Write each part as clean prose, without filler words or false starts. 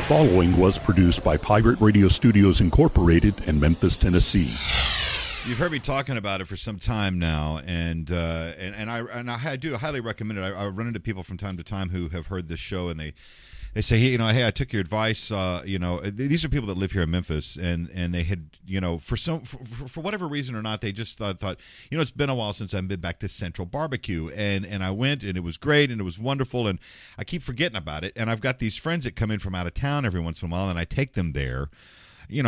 following was produced by Pirate Radio Studios Incorporated in Memphis, Tennessee. You've heard me talking about it for some time now, and I do highly recommend it. I run into people from time to time who have heard this show, and they say, hey, I took your advice. These are people that live here in Memphis, and they had, for whatever reason or not, they just thought, it's been a while since I've been back to Central Barbecue, and I went, and it was great, and it was wonderful, and I keep forgetting about it, and I've got these friends that come in from out of town every once in a while, and I take them there. Here's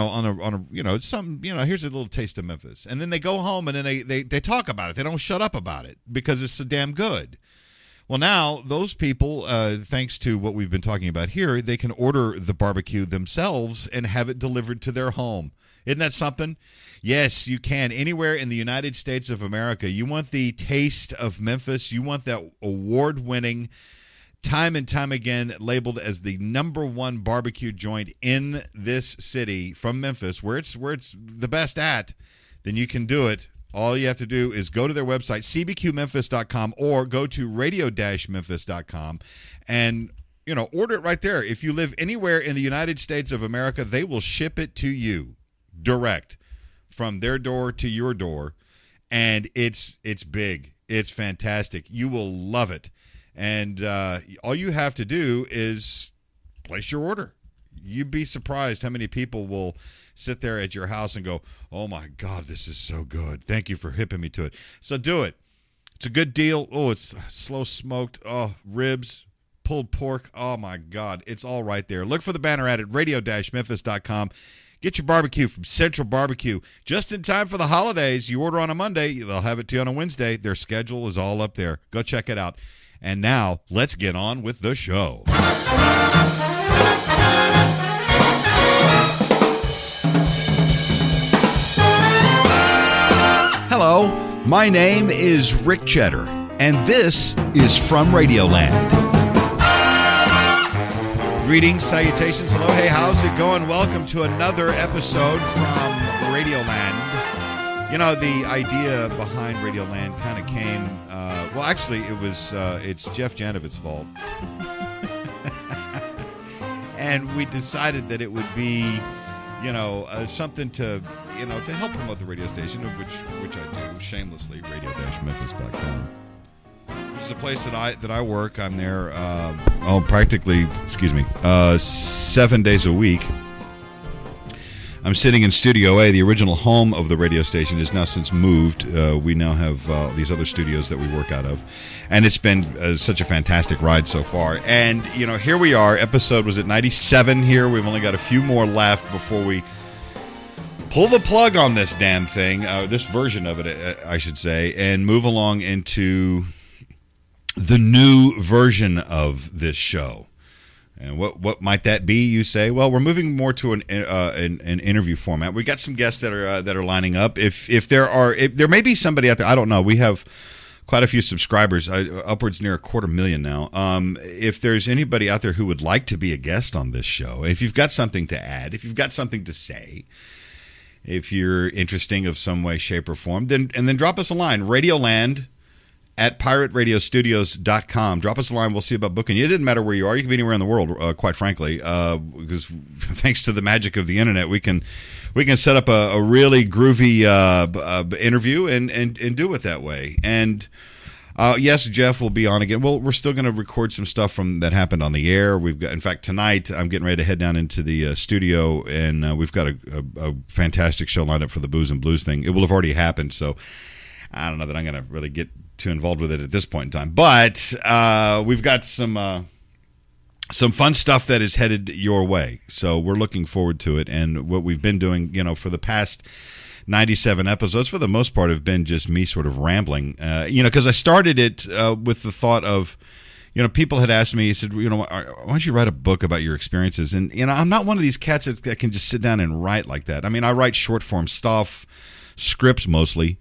a little taste of Memphis. And then they go home and then they talk about it. They don't shut up about it because it's so damn good. Well, now those people, thanks to what we've been talking about here, they can order the barbecue themselves and have it delivered to their home. Isn't that something? Yes, you can. Anywhere in the United States of America. You want the taste of Memphis. You want that award-winning, time and time again labeled as the #1 barbecue joint in this city from Memphis, where it's the best at, then you can do it. All you have to do is go to their website, cbqmemphis.com, or go to radio-memphis.com and order it right there. If you live anywhere in the United States of America, they will ship it to you direct from their door to your door, and it's big. It's fantastic. You will love it. And all you have to do is place your order. You'd be surprised how many people will sit there at your house and go, oh, my God, this is so good. Thank you for hipping me to it. So do it. It's a good deal. Oh, it's slow smoked. Oh, ribs, pulled pork. Oh, my God. It's all right there. Look for the banner ad at radio-memphis.com. Get your barbecue from Central Barbecue. Just in time for the holidays. You order on a Monday, they'll have it to you on a Wednesday. Their schedule is all up there. Go check it out. And now, let's get on with the show. Hello, my name is Rick Cheddar, and this is From Radioland. Greetings, salutations, hello, hey, how's it going? Welcome to another episode from Radioland. The idea behind Radioland kind of came, it's Jeff Janovitz's fault. And we decided that it would be, something to help promote the radio station, of which I do shamelessly, radio-memphis.com. Which is a place that I work. I'm there, practically, 7 days a week. I'm sitting in Studio A. The original home of the radio station is now since moved. We now have these other studios that we work out of. And it's been such a fantastic ride so far. And, here we are. Episode was at 97 here. We've only got a few more left before we pull the plug on this damn thing, this version of it, I should say, and move along into the new version of this show. And what might that be, you say? Well, we're moving more to an interview format. We got some guests that are lining up. If there may be somebody out there, I don't know. We have quite a few subscribers, upwards near 250,000 now. If there's anybody out there who would like to be a guest on this show, if you've got something to add, if you've got something to say, if you're interesting of some way, shape, or form, then drop us a line. Radioland at pirateradiostudios.com. Drop us a line. We'll see about booking you. It doesn't matter where you are. You can be anywhere in the world, quite frankly, because thanks to the magic of the internet, we can set up a really groovy interview and do it that way. And yes, Jeff will be on again. Well, we're still going to record some stuff from that happened on the air. We've got, in fact, tonight I'm getting ready to head down into the studio, and we've got a fantastic show lined up for the Booze and Blues thing. It will have already happened, so I don't know that I'm going to really get too involved with it at this point in time. But we've got some fun stuff that is headed your way. So we're looking forward to it. And what we've been doing, for the past 97 episodes, for the most part, have been just me sort of rambling. Because I started it with the thought of, people had asked me, he said, why don't you write a book about your experiences? And, I'm not one of these cats that can just sit down and write like that. I mean, I write short form stuff, scripts mostly.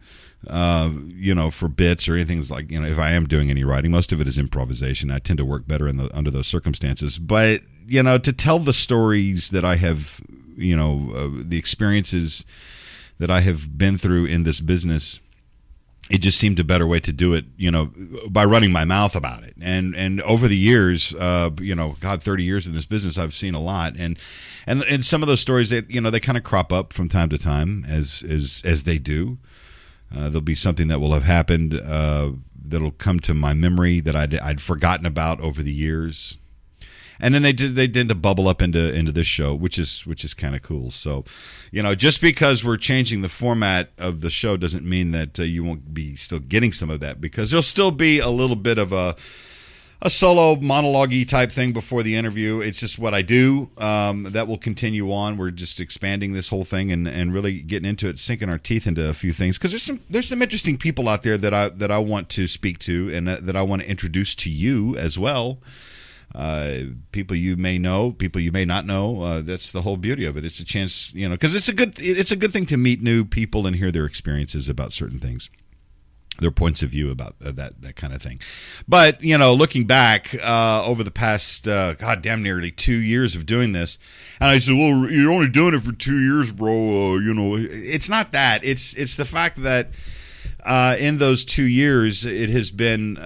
For bits or anything like, if I am doing any writing, most of it is improvisation. I tend to work better under those circumstances. But, to tell the stories that I have, the experiences that I have been through in this business it just seemed a better way to do it, by running my mouth about it. And over the years, 30 years in this business, I've seen a lot. And some of those stories that, they kind of crop up from time to time as they do. There'll be something that will have happened that'll come to my memory that I'd forgotten about over the years. And then they tend to bubble up into this show, which is kind of cool. So, just because we're changing the format of the show doesn't mean that you won't be still getting some of that, because there'll still be a little bit of a solo monologue-y type thing before the interview. It's just what I do. That will continue on. We're just expanding this whole thing and really getting into it, sinking our teeth into a few things, because there's some interesting people out there that I want to speak to and that I want to introduce to you as well. People you may know, people you may not know. That's the whole beauty of it. It's a chance, because it's a good thing to meet new people and hear their experiences about certain things, their points of view about that kind of thing. But looking back over the past damn nearly 2 years of doing this, and I said, well, you're only doing it for 2 years, bro. It's not that. It's the fact that in those 2 years, it has been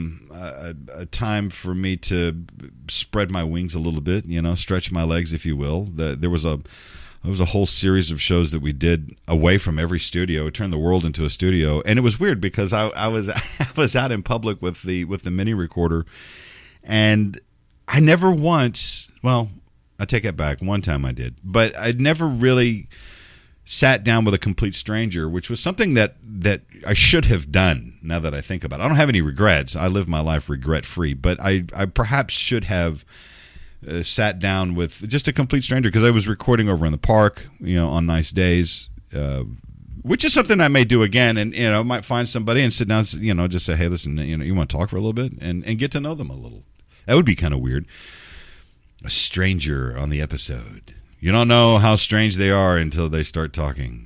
a time for me to spread my wings a little bit, stretch my legs, if you will. There was a whole series of shows that we did away from every studio. It turned the world into a studio, and it was weird because I was out in public with the mini recorder, and I never once. Well, I take it back. One time I did, but I'd never really sat down with a complete stranger, which was something that I should have done. Now that I think about it, I don't have any regrets. I live my life regret-free, but I perhaps should have sat down with just a complete stranger, because I was recording over in the park, on nice days, which is something I may do again. And I might find somebody and sit down, just say, hey, listen, you want to talk for a little bit and get to know them a little. That would be kind of weird. A stranger on the episode. You don't know how strange they are until they start talking.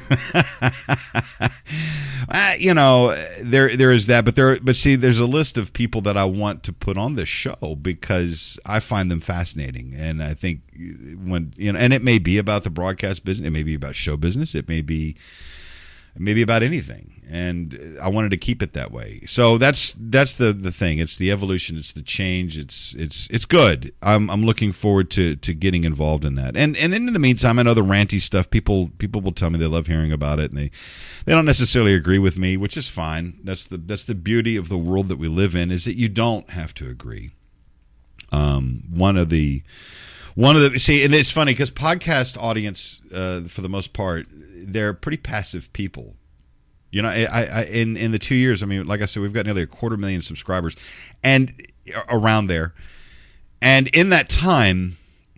There is that, but see, there's a list of people that I want to put on this show because I find them fascinating, and I think and it may be about the broadcast business, it may be about show business, it may be about anything, and I wanted to keep it that way. So that's the thing. It's the evolution. It's the change. It's good. I'm looking forward to getting involved in that. And in the meantime, I know the ranty stuff. People will tell me they love hearing about it, and they don't necessarily agree with me, which is fine. That's the beauty of the world that we live in, is that you don't have to agree. One of the see, and it's funny because podcast audience, for the most part, they're pretty passive people. I in the 2 years, I mean, like I said, we've got nearly 250,000 subscribers, and around there. And in that time,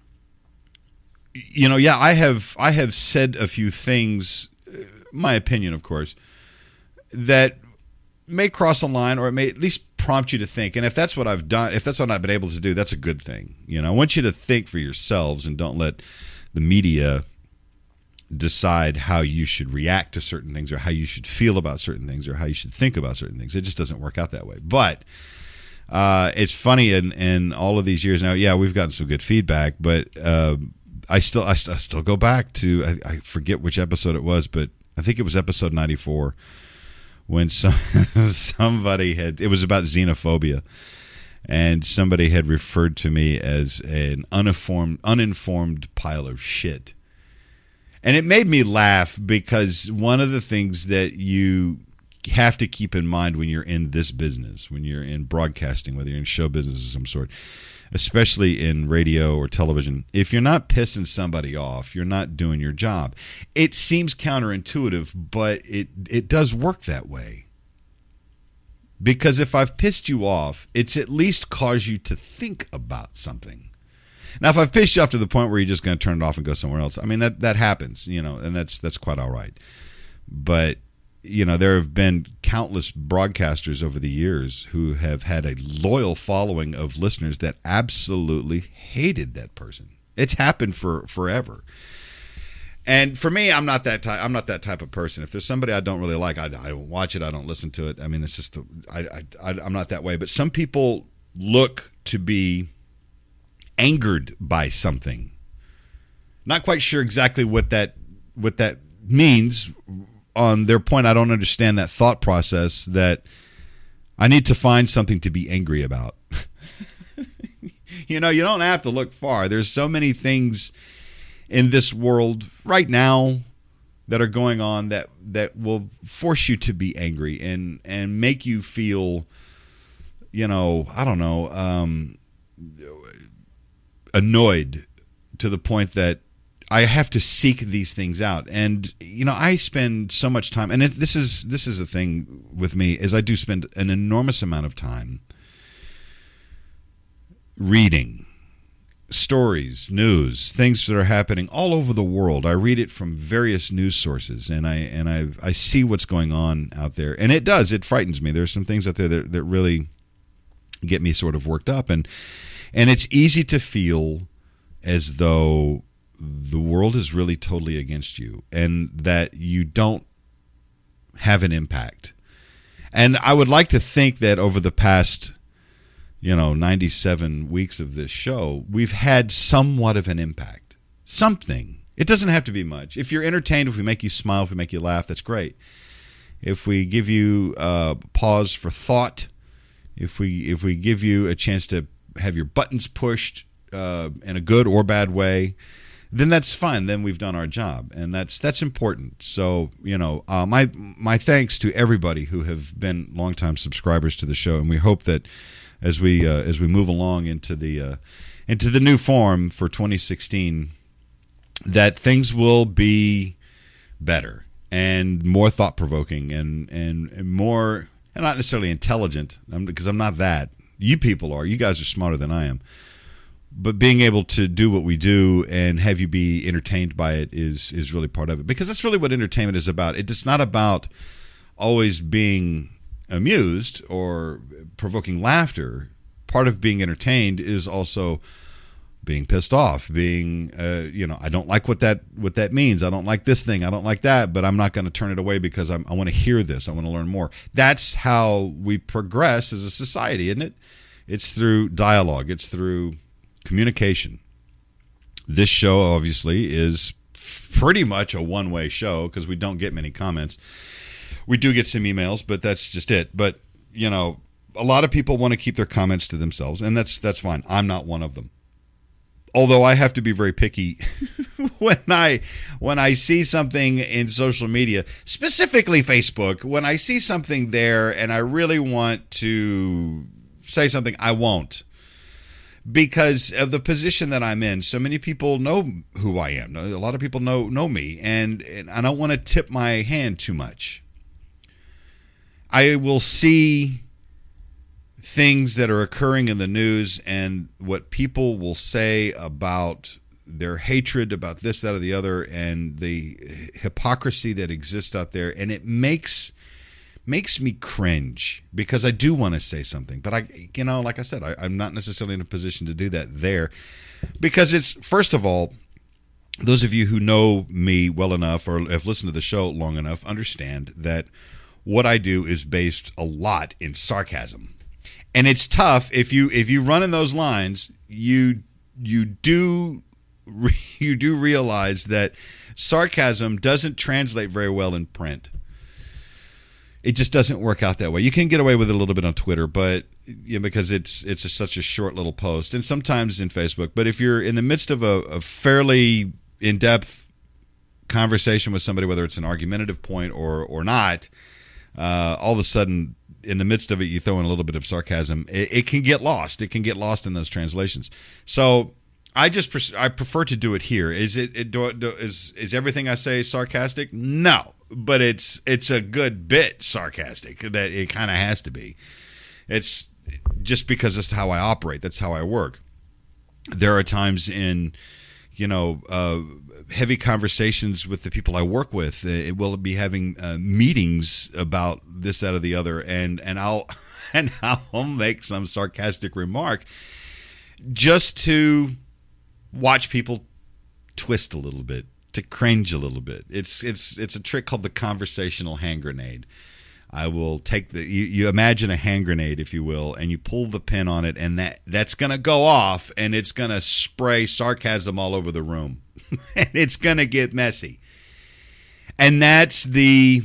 I have said a few things, my opinion, of course, that may cross a line, or it may at least prompt you to think. And if that's what I've done, if that's what I've been able to do, that's a good thing. I want you to think for yourselves, and don't let the media decide how you should react to certain things, or how you should feel about certain things, or how you should think about certain things. It just doesn't work out that way. But it's funny, in all of these years now, yeah, we've gotten some good feedback, but I still go back to, I forget which episode it was, but I think it was episode 94, when somebody it was about xenophobia, and somebody had referred to me as an uninformed pile of shit. And it made me laugh, because one of the things that you have to keep in mind when you're in this business, when you're in broadcasting, whether you're in show business of some sort, especially in radio or television, if you're not pissing somebody off, you're not doing your job. It seems counterintuitive, but it does work that way. Because if I've pissed you off, it's at least caused you to think about something. Now, if I've pissed you off to the point where you're just going to turn it off and go somewhere else, I mean, that happens, and that's quite all right. But, there have been countless broadcasters over the years who have had a loyal following of listeners that absolutely hated that person. It's happened forever. And for me, I'm not that type of person. If there's somebody I don't really like, I don't watch it. I don't listen to it. I mean, it's just I'm not that way. But some people look to be angered by something. Not quite sure exactly what that means, on their point, I don't understand that thought process that I need to find something to be angry about. You don't have to look far. There's so many things in this world right now that are going on that will force you to be angry and make you feel, I don't know, annoyed to the point that I have to seek these things out. And, I spend so much time, and this is the thing with me, is I do spend an enormous amount of time reading stories, news, things that are happening all over the world. I read it from various news sources, and I see what's going on out there. And it frightens me. There's some things out there that really get me sort of worked up. And it's easy to feel as though the world is really totally against you and that you don't have an impact. And I would like to think that over the past 97 weeks of this show, we've had somewhat of an impact. Something. It doesn't have to be much. If you're entertained, if we make you smile, if we make you laugh, that's great. If we give you pause for thought, if we give you a chance to have your buttons pushed in a good or bad way, then that's fine. Then we've done our job, and that's important. So my thanks to everybody who have been longtime subscribers to the show, and we hope that as we move along into the new form for 2016, that things will be better and more thought provoking and more, and not necessarily intelligent, because I'm not that. You people are. You guys are smarter than I am. But being able to do what we do and have you be entertained by it is really part of it, because that's really what entertainment is about. It's not about always being amused or provoking laughter. Part of being entertained is also being pissed off, being I don't like what that means. I don't like this thing. I don't like that, but I'm not going to turn it away because I want to hear this. I want to learn more. That's how we progress as a society, isn't it? It's through dialogue. It's through communication. This show obviously is pretty much a one-way show because we don't get many comments. We do get some emails, but that's just it. But a lot of people want to keep their comments to themselves, and that's fine. I'm not one of them. Although I have to be very picky when I see something in social media, specifically Facebook, when I see something there and I really want to say something, I won't. Because of the position that I'm in. So many people know who I am. A lot of people know me, and I don't want to tip my hand too much. I will see things that are occurring in the news and what people will say about their hatred about this, that, or the other, and the hypocrisy that exists out there, and it makes me cringe because I do want to say something, but like I said, I'm not necessarily in a position to do that there, because it's, first of all, those of you who know me well enough or have listened to the show long enough understand that what I do is based a lot in sarcasm, and it's tough if you run in those lines. You do realize that sarcasm doesn't translate very well in print. It just doesn't work out that way. You can get away with it a little bit on Twitter, but because it's such a short little post, and sometimes in Facebook. But if you're in the midst of a fairly in-depth conversation with somebody, whether it's an argumentative point or not, all of a sudden, in the midst of it, you throw in a little bit of sarcasm. It can get lost. It can get lost in those translations. So I prefer to do it here. Is everything I say sarcastic? No. But it's a good bit sarcastic. That it kind of has to be. It's just because that's how I operate. That's how I work. There are times in, heavy conversations with the people I work with. We'll be having meetings about this, that, or the other, and I'll make some sarcastic remark just to watch people twist a little bit, to cringe a little bit. It's a trick called the conversational hand grenade. I will take you imagine a hand grenade, if you will, and you pull the pin on it, and that's going to go off, and it's going to spray sarcasm all over the room, and it's going to get messy. And that's the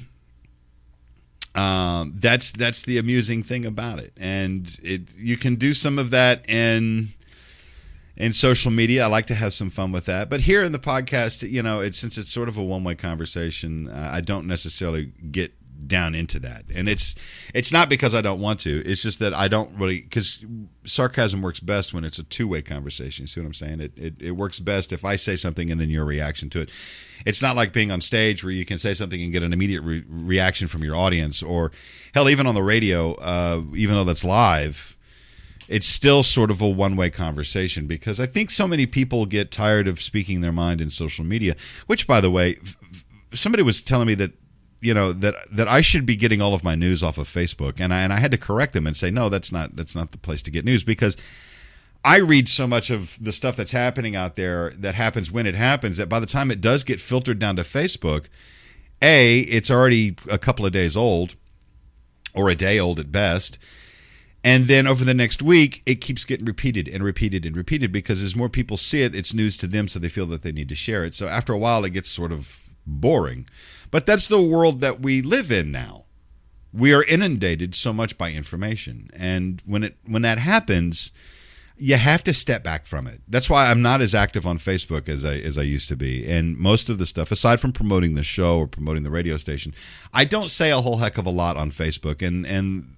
amusing thing about it. And you can do some of that in social media. I like to have some fun with that. But here in the podcast, since it's sort of a one-way conversation, I don't necessarily get down into that. And it's not because I don't want to. It's just that I don't really, because sarcasm works best when it's a two-way conversation. You see what I'm saying? It works best if I say something and then your reaction to it. It's not like being on stage where you can say something and get an immediate reaction from your audience, or hell, even on the radio, even though that's live, it's still sort of a one-way conversation, because I think so many people get tired of speaking their mind in social media, which, by the way, somebody was telling me that that I should be getting all of my news off of Facebook, and I had to correct them and say, no, that's not the place to get news, because I read so much of the stuff that's happening out there that happens when it happens, that by the time it does get filtered down to Facebook, it's already a couple of days old, or a day old at best. And then over the next week, it keeps getting repeated and repeated and repeated, because as more people see it, it's news to them, so they feel that they need to share it. So after a while, it gets sort of boring. But that's the world that we live in now. We are inundated so much by information. And when that happens, you have to step back from it. That's why I'm not as active on Facebook as I used to be. And most of the stuff, aside from promoting the show or promoting the radio station, I don't say a whole heck of a lot on Facebook. And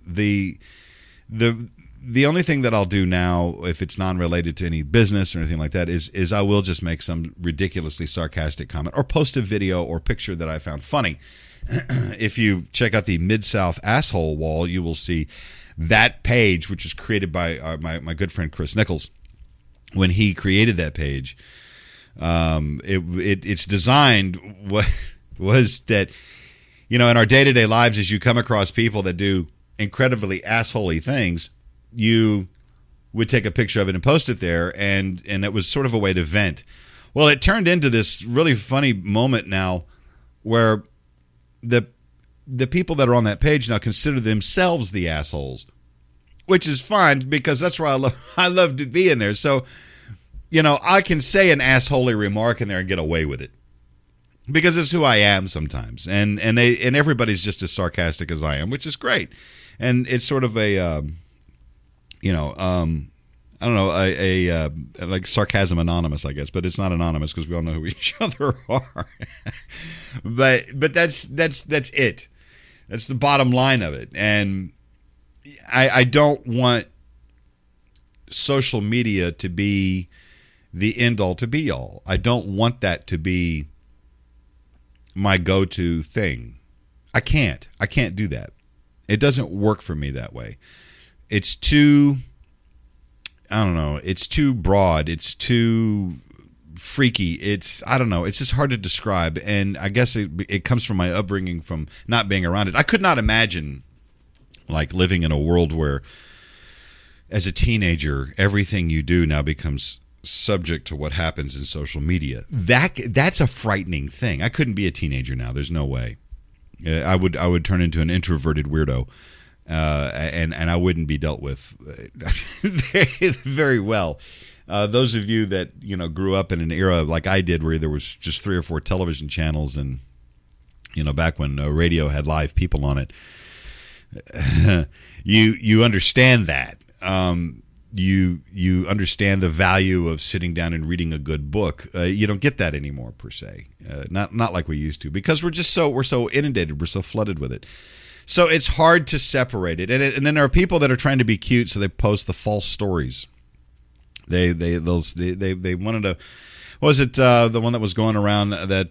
the only thing that I'll do now, if it's non-related to any business or anything like that, is I will just make some ridiculously sarcastic comment or post a video or picture that I found funny. If you check out the Mid-South Asshole Wall, you will see that page, which was created by my good friend Chris Nichols. When he created that page, it's designed was that, in our day-to-day lives, as you come across people that do incredibly assholey things, you would take a picture of it and post it there, and it was sort of a way to vent. Well, it turned into this really funny moment now, where the people that are on that page now consider themselves the assholes, which is fine, because that's where I love to be in there. So, I can say an assholey remark in there and get away with it, because it's who I am sometimes, and everybody's just as sarcastic as I am, which is great. And it's sort of a I don't know, like Sarcasm Anonymous, I guess, but it's not anonymous because we all know who each other are. but that's it. That's the bottom line of it. And I don't want social media to be the end all to be all. I don't want that to be my go-to thing. I can't do that. It doesn't work for me that way. It's too, I don't know, it's too broad. It's too freaky. I don't know. It's just hard to describe. And I guess it comes from my upbringing, from not being around it. I could not imagine like living in a world where as a teenager, everything you do now becomes subject to what happens in social media. That's a frightening thing. I couldn't be a teenager now. There's no way. I would turn into an introverted weirdo, and I wouldn't be dealt with very well. Those of you that grew up in an era like I did, where there was just 3 or 4 television channels, and back when radio had live people on it, you understand that. You understand the value of sitting down and reading a good book. You don't get that anymore, per se. Not like we used to, because we're so inundated, we're so flooded with it. So it's hard to separate it. And then there are people that are trying to be cute, so they post the false stories. They wanted to. What was it? The one that was going around that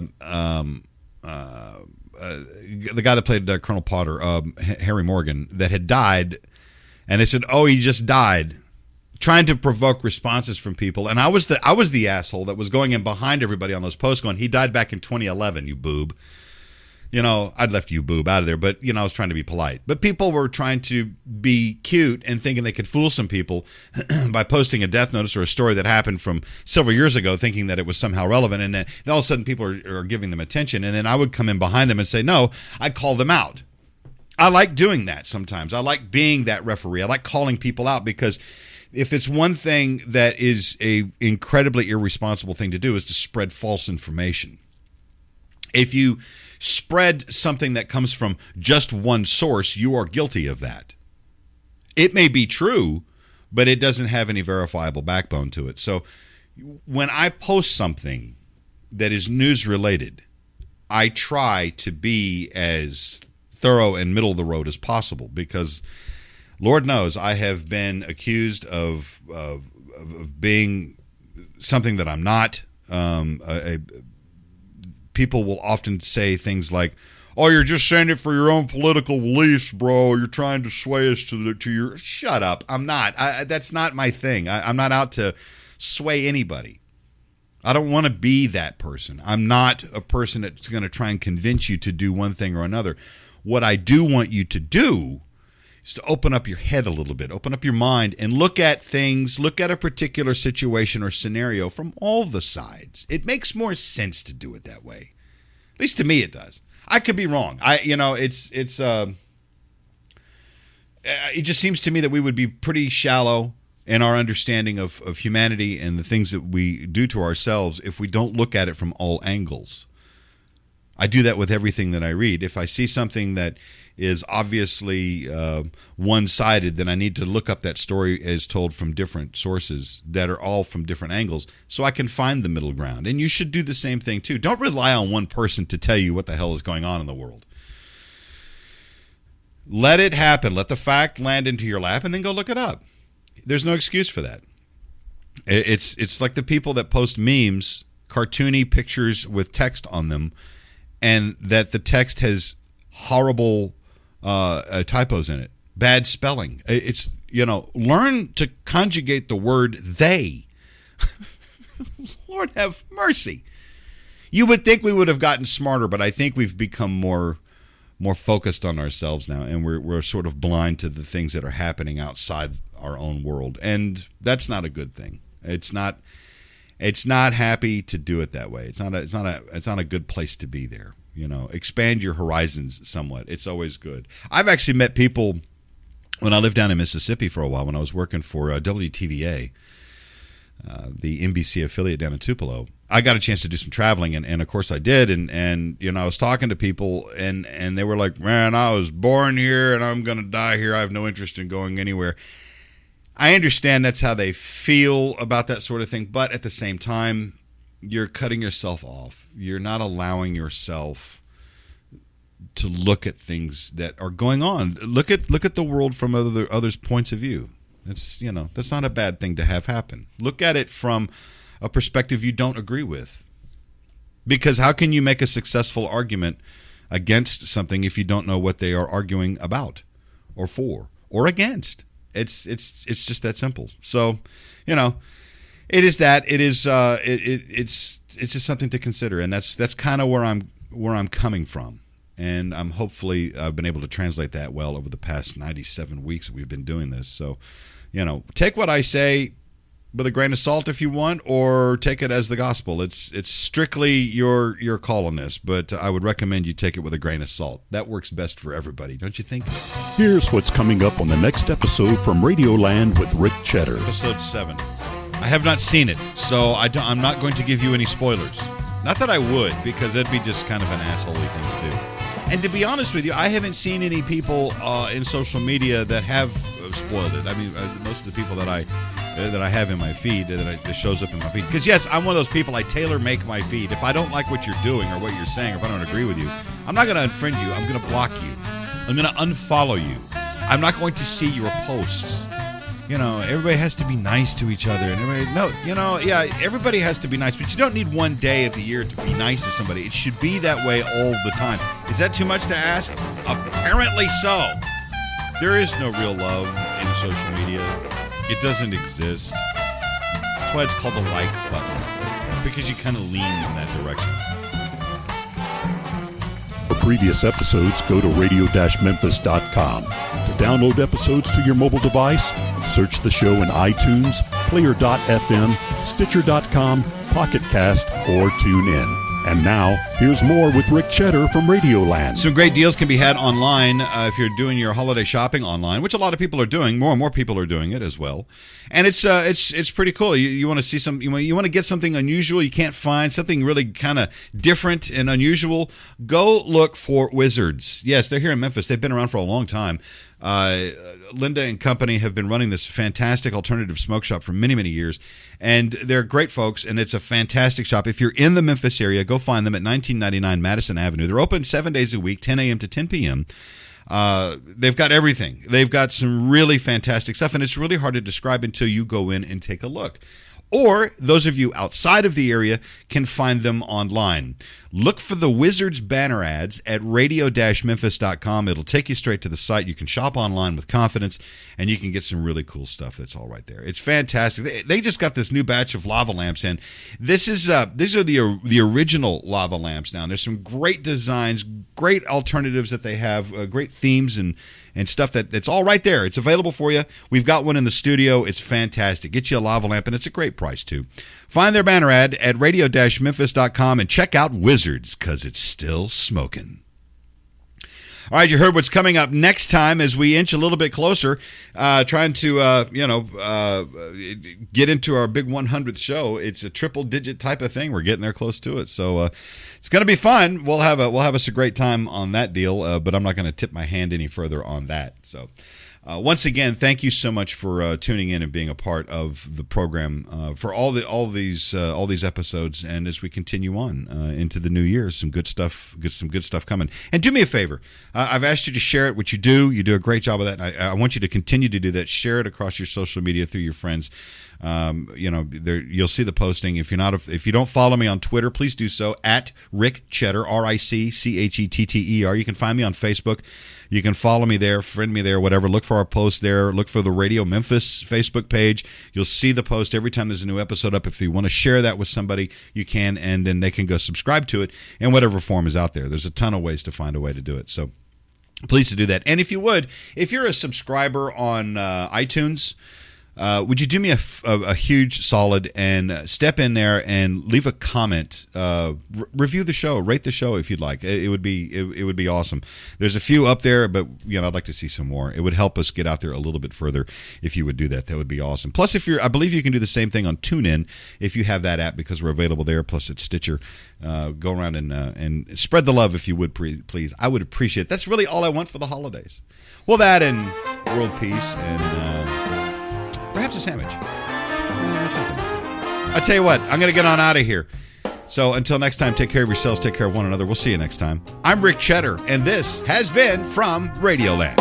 the guy that played Colonel Potter, Harry Morgan, that had died. And they said, "Oh, he just died," trying to provoke responses from people. And I was the asshole that was going in behind everybody on those posts, going, "He died back in 2011, you boob." I'd left you boob out of there, but I was trying to be polite. But people were trying to be cute and thinking they could fool some people by posting a death notice or a story that happened from several years ago, thinking that it was somehow relevant. And then all of a sudden, people are giving them attention. And then I would come in behind them and say, "No," I'd call them out. I like doing that sometimes. I like being that referee. I like calling people out, because if it's one thing that is a incredibly irresponsible thing to do, is to spread false information. If you spread something that comes from just one source, you are guilty of that. It may be true, but it doesn't have any verifiable backbone to it. So when I post something that is news related, I try to be as thorough and middle of the road as possible, because Lord knows I have been accused of being something that I'm not. People will often say things like, "Oh, you're just saying it for your own political beliefs, bro. You're trying to sway us to your." Shut up. I'm not. That's not my thing. I'm not out to sway anybody. I don't want to be that person. I'm not a person that's going to try and convince you to do one thing or another. What I do want you to do is to open up your head a little bit, open up your mind, and look at things, look at a particular situation or scenario from all the sides. It makes more sense to do it that way. At least to me it does. I could be wrong. It just seems to me that we would be pretty shallow in our understanding of humanity and the things that we do to ourselves if we don't look at it from all angles. I do that with everything that I read. If I see something that is obviously one-sided, then I need to look up that story as told from different sources that are all from different angles so I can find the middle ground. And you should do the same thing too. Don't rely on one person to tell you what the hell is going on in the world. Let it happen. Let the fact land into your lap and then go look it up. There's no excuse for that. It's like the people that post memes, cartoony pictures with text on them, and that the text has horrible typos in it, bad spelling. It's, learn to conjugate the word they. Lord have mercy. You would think we would have gotten smarter, but I think we've become more focused on ourselves now, and we're sort of blind to the things that are happening outside our own world, and that's not a good thing. It's not happy to do it that way. It's not a good place to be there. Expand your horizons somewhat. It's always good. I've actually met people when I lived down in Mississippi for a while, when I was working for WTVA, the NBC affiliate down in Tupelo. I got a chance to do some traveling, and of course I did. And I was talking to people, and they were like, "Man, I was born here, and I'm going to die here. I have no interest in going anywhere." I understand that's how they feel about that sort of thing, but at the same time, you're cutting yourself off. You're not allowing yourself to look at things that are going on. Look at the world from others' points of view. That's not a bad thing to have happen. Look at it from a perspective you don't agree with. Because how can you make a successful argument against something if you don't know what they are arguing about or for or against? It's just that simple. So, it is that. It is it's just something to consider, and that's kind of where I'm coming from. And I've been able to translate that well over the past 97 weeks that we've been doing this. So, take what I say with a grain of salt if you want, or take it as the gospel. It's strictly your call on this, but I would recommend you take it with a grain of salt. That works best for everybody, don't you think? Here's what's coming up on the next episode from Radioland with Rick Cheddar. Episode 7. I have not seen it, so I'm not going to give you any spoilers. Not that I would, because that'd be just kind of an assholey thing to do. And to be honest with you, I haven't seen any people in social media that have spoiled it. I mean, most of the people that I have in my feed, that shows up in my feed. Because, yes, I'm one of those people, I tailor-make my feed. If I don't like what you're doing or what you're saying, or if I don't agree with you, I'm not going to unfriend you. I'm going to block you. I'm going to unfollow you. I'm not going to see your posts. Everybody has to be nice to each other. And everybody has to be nice. But you don't need one day of the year to be nice to somebody. It should be that way all the time. Is that too much to ask? Apparently so. There is no real love in social media. It doesn't exist. That's why it's called the like button, because you kind of lean in that direction. For previous episodes, go to radio-memphis.com. To download episodes to your mobile device, search the show in iTunes, Player.fm, Stitcher.com, Pocket Cast, or TuneIn. And now, here's more with Rick Cheddar from Radioland. Some great deals can be had online if you're doing your holiday shopping online, which a lot of people are doing. More and more people are doing it as well, and it's pretty cool. You want to see some, you want to get something unusual you can't find, something really kind of different and unusual. Go look for Wizards. Yes, they're here in Memphis. They've been around for a long time. Linda and company have been running this fantastic alternative smoke shop for many, many years, and they're great folks, and it's a fantastic shop. If you're in the Memphis area, go find them at 1999 Madison Avenue. They're open 7 days a week, 10 a.m. to 10 p.m. They've got everything. They've got some really fantastic stuff, and it's really hard to describe until you go in and take a look. Or those of you outside of the area can find them online. Look for the Wizards banner ads at radio-memphis.com. It'll take you straight to the site. You can shop online with confidence, and you can get some really cool stuff that's all right there. It's fantastic. They just got this new batch of lava lamps in. These are the original lava lamps now. There's some great designs, great alternatives that they have, great themes and stuff that's all right there. It's available for you. We've got one in the studio. It's fantastic. Get you a lava lamp, and it's a great price, too. Find their banner ad at radio-memphis.com and check out Wizards, because it's still smoking. All right, you heard what's coming up next time as we inch a little bit closer, trying to, get into our big 100th show. It's a triple-digit type of thing. We're getting there close to it, so it's going to be fun. We'll have us a great time on that deal, but I'm not going to tip my hand any further on that. So, once again, thank you so much for tuning in and being a part of the program for all these episodes, and as we continue on into the new year, some good stuff coming. And do me a favor, I've asked you to share it, which you do. You do a great job of that. And I want you to continue to do that. Share it across your social media through your friends. You'll see the posting. If you don't follow me on Twitter, please do so at Rick Cheddar, RickChetter. You can find me on Facebook. You can follow me there, friend me there, whatever. Look for our posts there. Look for the Radio Memphis Facebook page. You'll see the post every time there's a new episode up. If you want to share that with somebody, you can, and then they can go subscribe to it in whatever form is out there. There's a ton of ways to find a way to do it. So please do that. And if you're a subscriber on iTunes, would you do me a huge solid and step in there and leave a comment, review the show, rate the show if you'd like. It would be awesome. There's a few up there, but I'd like to see some more. It would help us get out there a little bit further if you would do that. That would be awesome. Plus, I believe you can do the same thing on TuneIn if you have that app, because we're available there. Plus, it's Stitcher. Go around and spread the love if you would, please. I would appreciate it. That's really all I want for the holidays. Well, that and world peace and perhaps a sandwich. I tell you what, I'm going to get on out of here. So until next time, take care of yourselves, take care of one another. We'll see you next time. I'm Rick Cheddar, and this has been from Radioland.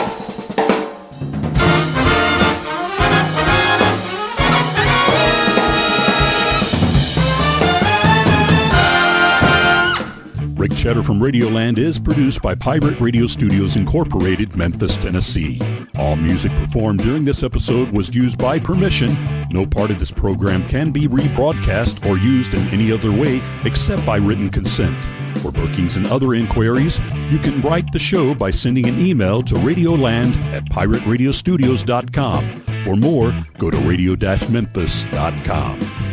Rick Cheddar from Radioland is produced by Pirate Radio Studios Incorporated, Memphis, Tennessee. All music performed during this episode was used by permission. No part of this program can be rebroadcast or used in any other way except by written consent. For bookings and other inquiries, you can write the show by sending an email to radioland@pirateradiostudios.com. For more, go to radio-memphis.com.